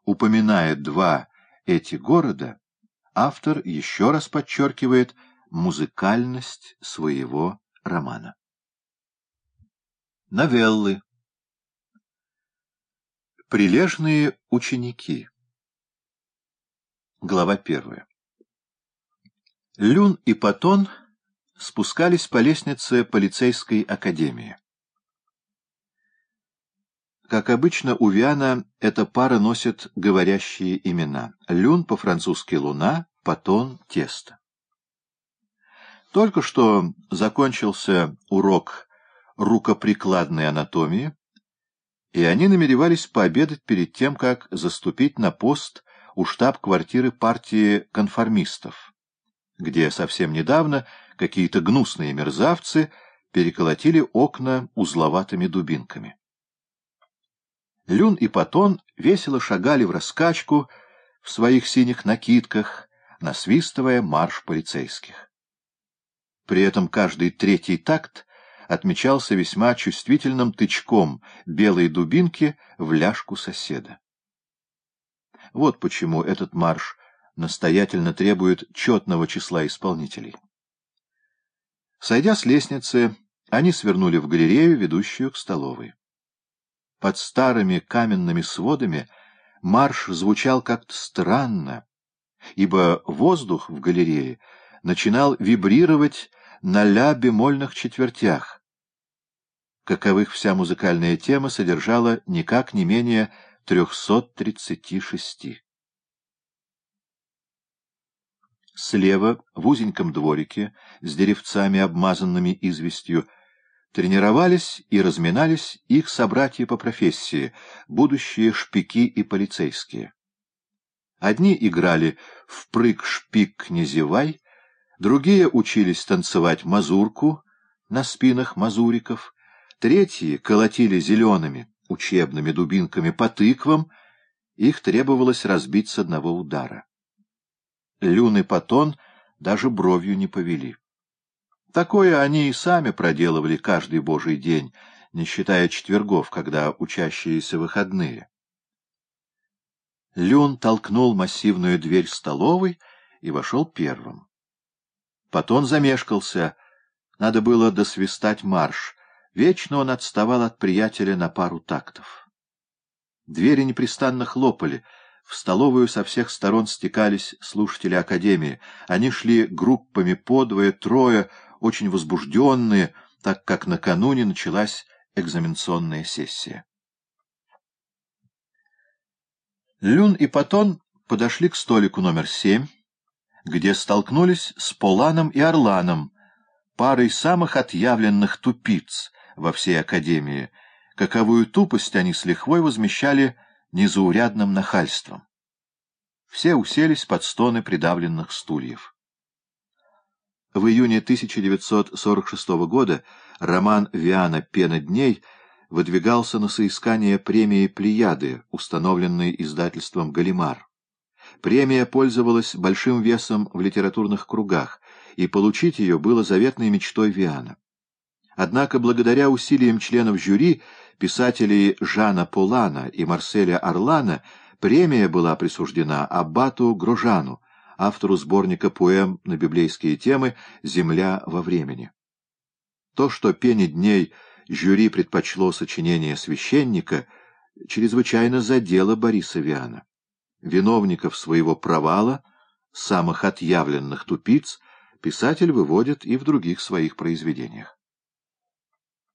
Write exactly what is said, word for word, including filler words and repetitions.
упоминая два эти города, автор еще раз подчеркивает музыкальность своего романа. Новеллы. Прилежные ученики. Глава первая. Люн и Патон спускались по лестнице полицейской академии. Как обычно, у Виана эта пара носит говорящие имена. Люн по-французски «луна», Патон — «тесто». Только что закончился урок рукоприкладной анатомии, и они намеревались пообедать перед тем, как заступить на пост у штаб-квартиры партии конформистов, где совсем недавно какие-то гнусные мерзавцы переколотили окна узловатыми дубинками. Люн и Патон весело шагали враскачку в своих синих накидках, насвистывая марш полицейских. При этом каждый третий такт отмечался весьма чувствительным тычком белой дубинки в ляжку соседа. Вот почему этот марш настоятельно требует четного числа исполнителей. Сойдя с лестницы, они свернули в галерею, ведущую к столовой. Под старыми каменными сводами марш звучал как-то странно, ибо воздух в галерее начинал вибрировать на ля-бемольных четвертях, каковых вся музыкальная тема содержала никак не менее трехсот тридцати шести. Слева, в узеньком дворике, с деревцами, обмазанными известью, тренировались и разминались их собратья по профессии, будущие шпики и полицейские. Одни играли в прыг-шпик-не-зевай, другие учились танцевать мазурку на спинах мазуриков, третьи колотили зелеными учебными дубинками по тыквам, их требовалось разбить с одного удара. Люн и Патон даже бровью не повели. Такое они и сами проделывали каждый божий день, не считая четвергов, когда учащиеся выходные. Люн толкнул массивную дверь столовой и вошел первым. Патон замешкался, надо было досвистать марш, вечно он отставал от приятеля на пару тактов. Двери непрестанно хлопали, в столовую со всех сторон стекались слушатели академии, они шли группами по двое-трое, очень возбужденные, так как накануне началась экзаменационная сессия. Люн и Патон подошли к столику номер семь, где столкнулись с Поланом и Орланом, парой самых отъявленных тупиц во всей академии, каковую тупость они с лихвой возмещали незаурядным нахальством. Все уселись под стоны придавленных стульев. В июне тысяча девятьсот сорок шестого года роман Виана «Пена дней» выдвигался на соискание премии «Плеяды», установленной издательством «Галимар». Премия пользовалась большим весом в литературных кругах, и получить ее было заветной мечтой Виана. Однако, благодаря усилиям членов жюри, писателей Жана Полана и Марселя Орлана, премия была присуждена аббату Грожану, автору сборника поэм на библейские темы «Земля во времени». То, что «Пене дней» жюри предпочло сочинение священника, чрезвычайно задело Бориса Виана. Виновников своего провала, самых отъявленных тупиц, писатель выводит и в других своих произведениях.